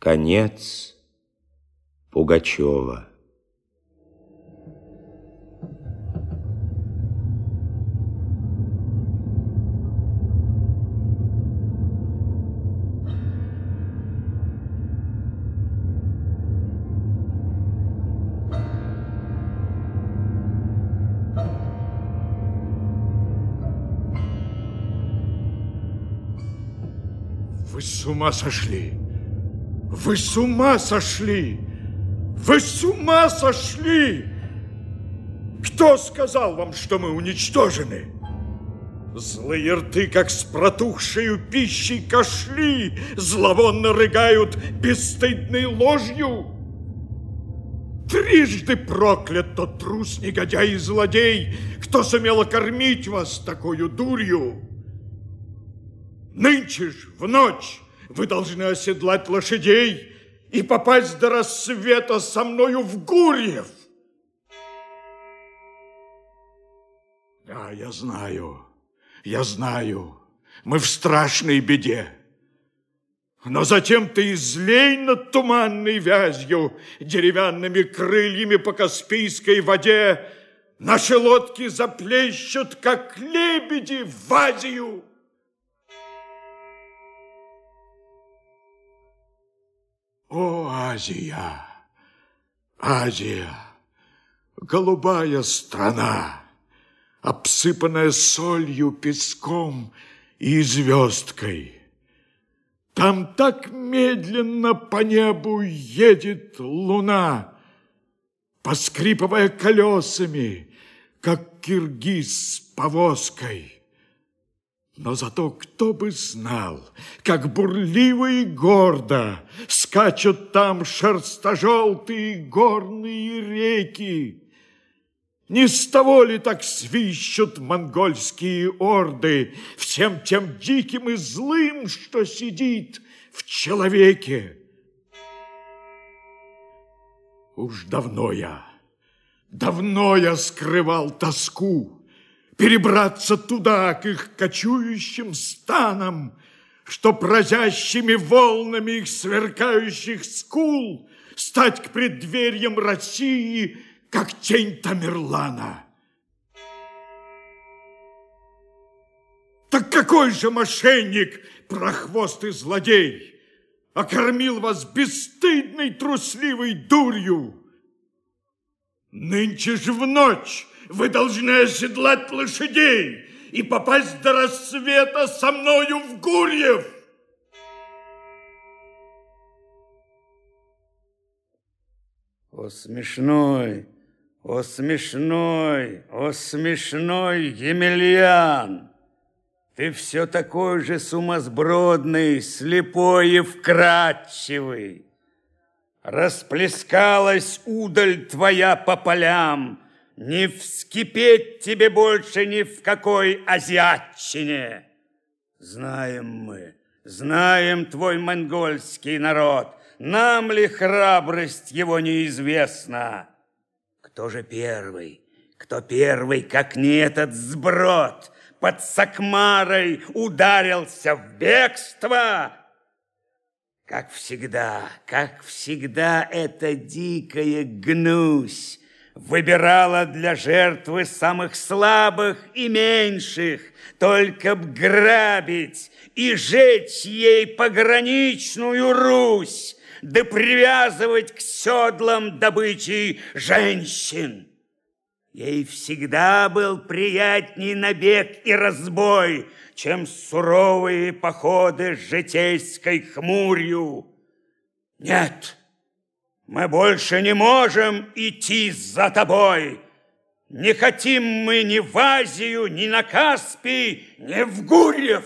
Конец Пугачева. Вы с ума сошли! Вы с ума сошли! Вы с ума сошли! Кто сказал вам, что мы уничтожены? Злые рты, как с протухшей пищей, кашли, зловонно рыгают бесстыдной ложью. Трижды проклят тот трус, негодяй и злодей, кто сумел окормить вас такою дурью. Нынче ж в ночь вы должны оседлать лошадей и попасть до рассвета со мною в Гурьев. Да, я знаю, мы в страшной беде. Но затем ты излей над туманной вязью, деревянными крыльями по Каспийской воде, наши лодки заплещут, как лебеди, в Азию. О, Азия, Азия, голубая страна, обсыпанная солью, песком и звездкой. Там так медленно по небу едет луна, поскрипывая колесами, как киргиз с повозкой. Но зато кто бы знал, как бурливо и гордо скачут там шерстожелтые горные реки. Не с того ли так свищут монгольские орды всем тем диким и злым, что сидит в человеке? Уж давно я скрывал тоску, перебраться туда, к их кочующим станам, чтоб разящими волнами их сверкающих скул стать к преддверьям России, как тень Тамерлана. Так какой же мошенник, прохвост и злодей, окормил вас бесстыдной трусливой дурью? Нынче же в ночь вы должны оседлать лошадей и попасть до рассвета со мною в Гурьев. О, смешной, о, смешной, о, смешной Емельян! Ты все такой же сумасбродный, слепой и вкрадчивый. Расплескалась удаль твоя по полям, не вскипеть тебе больше ни в какой азиатчине. Знаем мы, знаем твой монгольский народ, нам ли храбрость его неизвестна? Кто же первый, кто первый, как не этот сброд, под Сакмарой ударился в бегство? Как всегда, эта дикая гнусь выбирала для жертвы самых слабых и меньших, только б грабить и жечь ей пограничную Русь, да привязывать к седлам добычи женщин. Ей всегда был приятней набег и разбой, чем суровые походы с житейской хмурью. Нет, мы больше не можем идти за тобой. Не хотим мы ни в Азию, ни на Каспий, ни в Гурьев.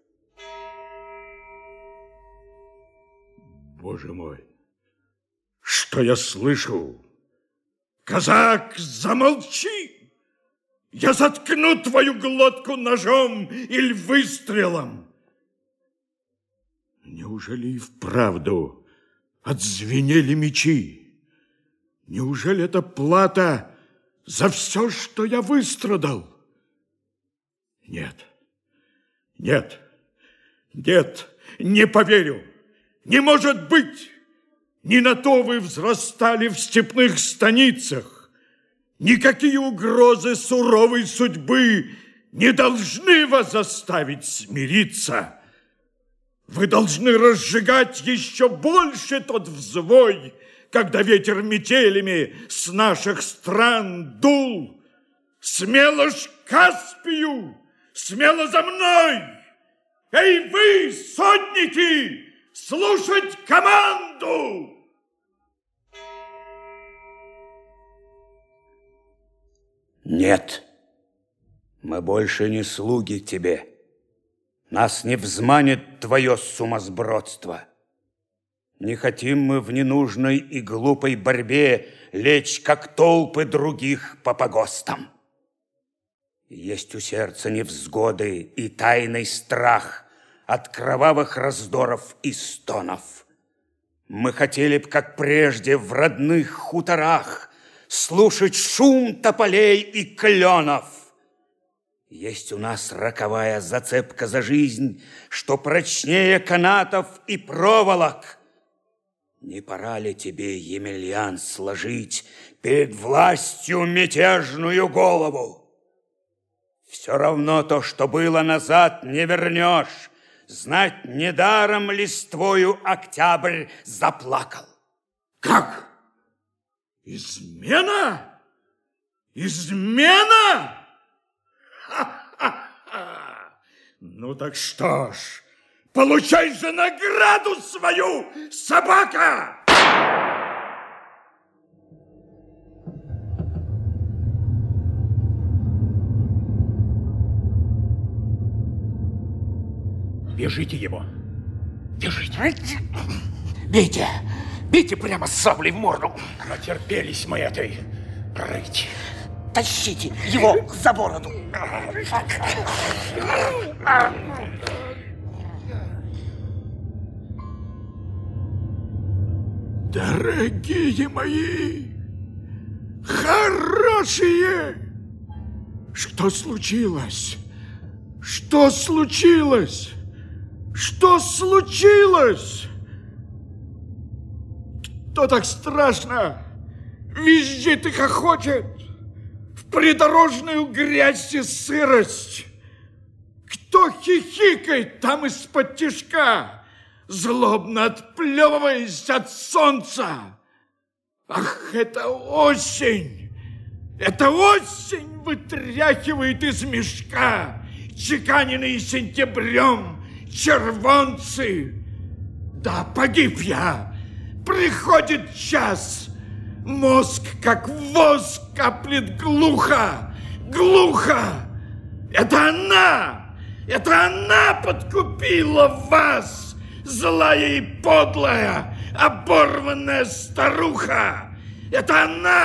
Боже мой, что я слышу? Казак, замолчи! Я заткну твою глотку ножом или выстрелом. Неужели и вправду отзвенели мечи? Неужели это плата за все, что я выстрадал? Нет, нет, нет, не поверю. Не может быть! Не на то вы взрастали в степных станицах. Никакие угрозы суровой судьбы не должны вас заставить смириться. Вы должны разжигать еще больше тот взвой, когда ветер метелями с наших стран дул. Смело ж к Каспию, смело за мной! Эй вы, сотники, слушать команду! Нет, мы больше не слуги тебе. Нас не взманит твое сумасбродство. Не хотим мы в ненужной и глупой борьбе лечь, как толпы других по погостам. Есть у сердца невзгоды и тайный страх от кровавых раздоров и стонов. Мы хотели б, как прежде, в родных хуторах слушать шум тополей и кленов. Есть у нас роковая зацепка за жизнь, что прочнее канатов и проволок. Не пора ли тебе, Емельян, сложить перед властью мятежную голову? Все равно то, что было назад, не вернешь. Знать, недаром листвою октябрь заплакал. Как? Измена? Измена? Ха-ха-ха! Ну так что ж, получай же награду свою, собака! Вяжите его. Вяжите. Бейте. Бейте прямо с саблей в морду. Натерпелись мы этой прыти. Тащите его за бороду. Дорогие мои, хорошие! Что случилось? Что случилось? Что случилось? Кто так страшно визжит и хохочет в придорожную грязь и сырость? Кто хихикает там из-под тишка, злобно отплевываясь от солнца? Ах, это осень! Это осень вытряхивает из мешка чеканенные сентябрем червонцы. Да, погиб я. Приходит час. Мозг, как воск, каплет глухо. Глухо. Это она подкупила вас, злая и подлая, оборванная старуха. Это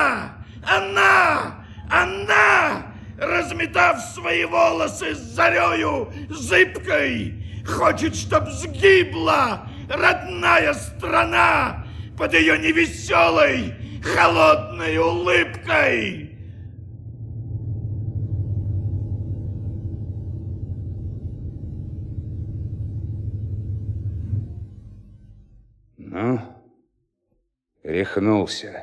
она, разметав свои волосы с зарею зыбкой, хочет, чтоб сгибла родная страна под ее невеселой, холодной улыбкой. Ну, рехнулся.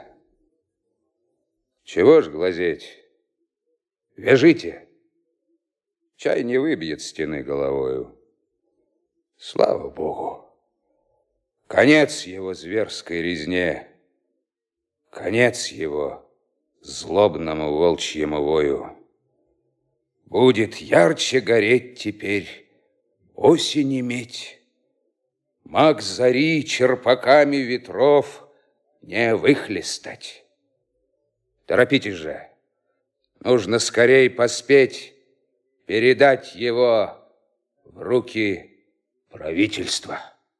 Чего ж глазеть? Вяжите. Чай не выбьет стены головою. Слава Богу. Конец его зверской резне. Конец его злобному волчьему вою. Будет ярче гореть теперь осень иметь. Маг зари черпаками ветров не выхлестать. Торопитесь же. Нужно скорей поспеть передать его в руки правительства.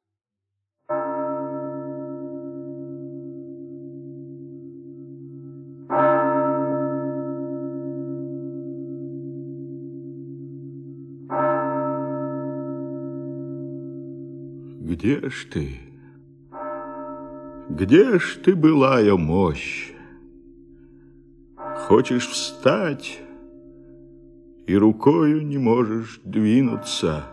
Где ж ты? Где ж ты, былая мощь? Хочешь встать, и рукою не можешь двинуться.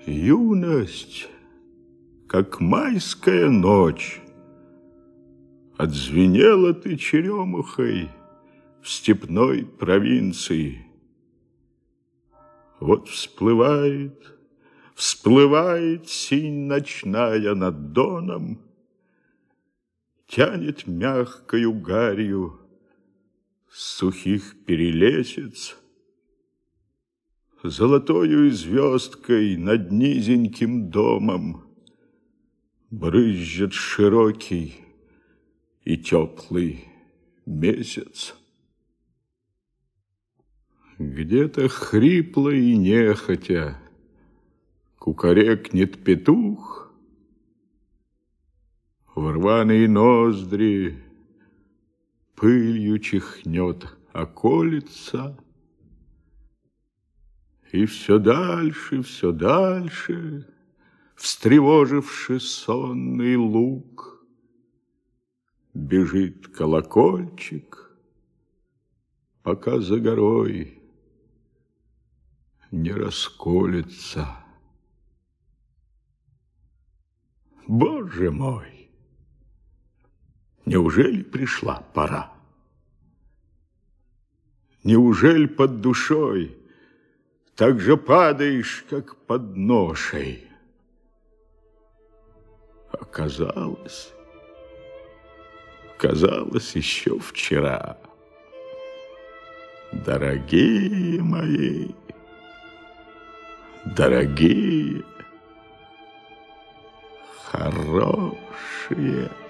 Юность, как майская ночь, отзвенела ты черемухой в степной провинции. Вот всплывает синь ночная над доном, тянет мягкою гарью с сухих перелесец, золотою звездкой над низеньким домом брызжет широкий и теплый месяц. Где-то хрипло и нехотя кукарекнет петух, в рваные ноздри пылью чихнет околица, и все дальше, встревоживши сонный луг, бежит колокольчик, пока за горой не расколется. Боже мой, неужели пришла пора? Неужели под душой так же падаешь, как под ношей? Казалось еще вчера. Дорогие мои, дорогие, хорошие.